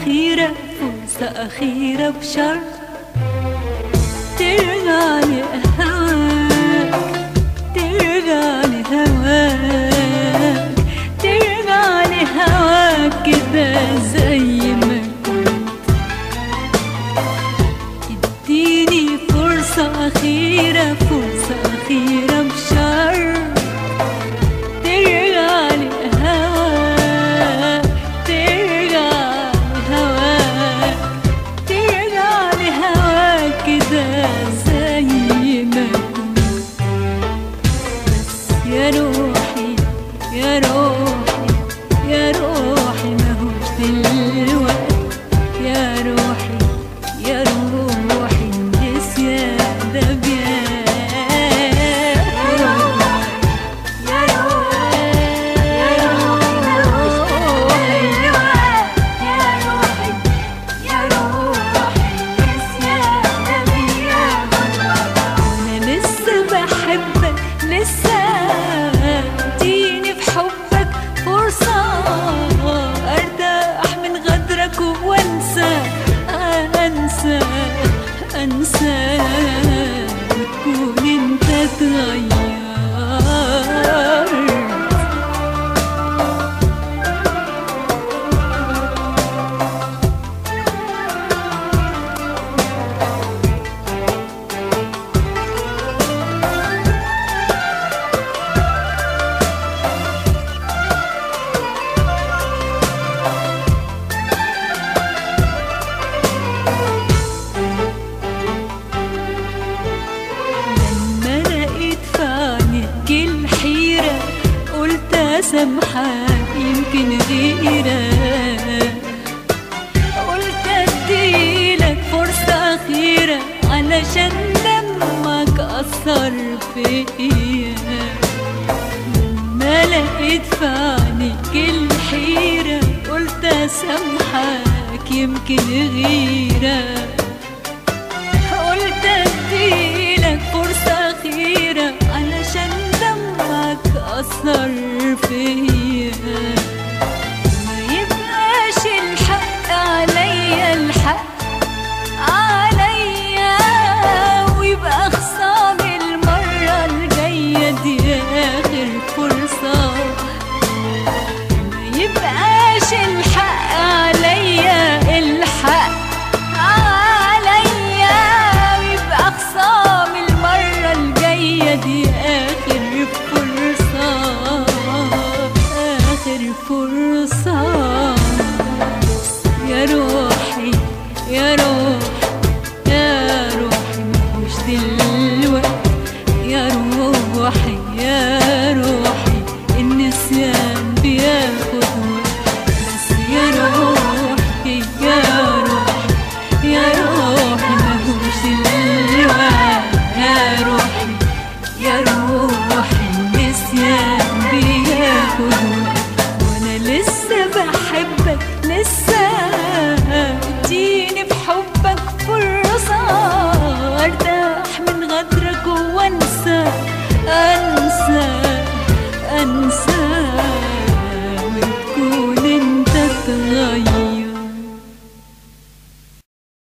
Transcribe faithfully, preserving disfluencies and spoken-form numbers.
أخيرة، فرصة أخيرة بشرط ترجع لهواك، ترجع لهواك، ترجع لهواك كده زي ما كنت. اديني فرصة أخيرة، فرصة أخيرة بشرط ترجع لهواك، ترجع لهواك، ترجع لهواك كده زي ما كنت. بس يا روحي يا روحي يا روحي ماهوش دلوقتي، يا روحي يا روحي النسيان ده أنسى وتكون انت اتغيرت. سامحك يمكن غيرك، قلت اديلك فرصة أخيرة علشان دمك أثر فيا. لما لقيت في عينيك الحيرة قلت أسامحك يمكن غيرك، قلت اديلك فرصة أخيرة علشان دمك أثر فيا. ما يبقاش الحق عليا، الحق عليا، ويبقى خصام المرة الجاية دي آخر فرصة. ما يبقاش الحق عليا، الحق عليا، ويبقى خصام المرة الجاية دي آخر فرصة، آخر فرصة. يا روحي يا روحي يا روحي مش دلوقتي، يا روحي يا روحي النسيان بياخد وقت. بس يا روحي يا روحي يا روحي مش دلوقتي، يا روحي يا روحي النسيان بياخد وقت. وانا لسه بحبك، لسه اديني بحبك فرصة ارتاح من غدرك وانسى، انسى انسى